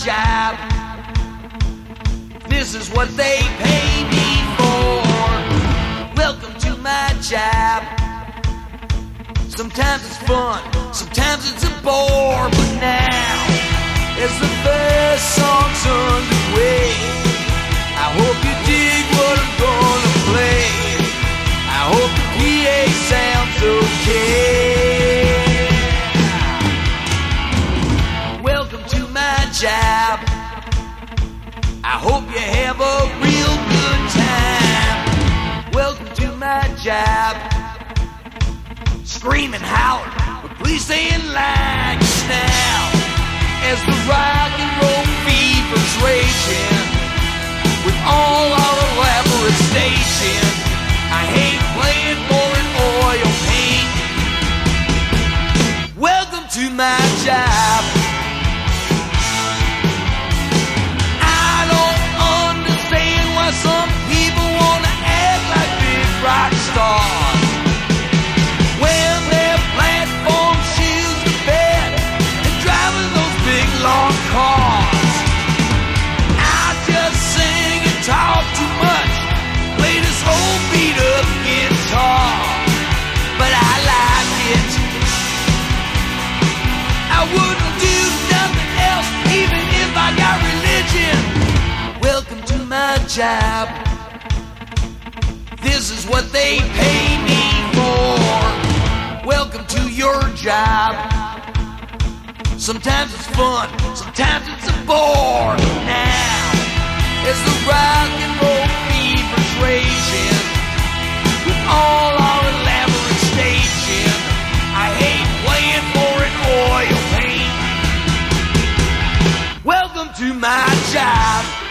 job. This is what they pay me for. Welcome to my job. Sometimes it's fun, sometimes it's a bore. But now, as the first song's underway, I hope you dig what I'm gonna play. I hope the PA sounds okay. Welcome to my job. I hope you have a real good time. Welcome to my job. Scream and holler, but please stay in line. 'Cause now, as the rock and roll fever's raging, with all our elaborate staging, I hate playing for an oil paint. Welcome to my job. I don't understand why some people wanna act like big rock stars when their platform shoes the bed and driving those big long cars. I just sing and talk too much, play this old beat up guitar, but I like it. I wouldn't do nothing else even if I got religion. Welcome to my job. This is what they pay me for. Welcome to your job. Sometimes it's fun, sometimes it's a bore. Now, as the rock and roll fever's raging, with all our elaborate staging, I hate playing for an oil paint. Welcome to my job.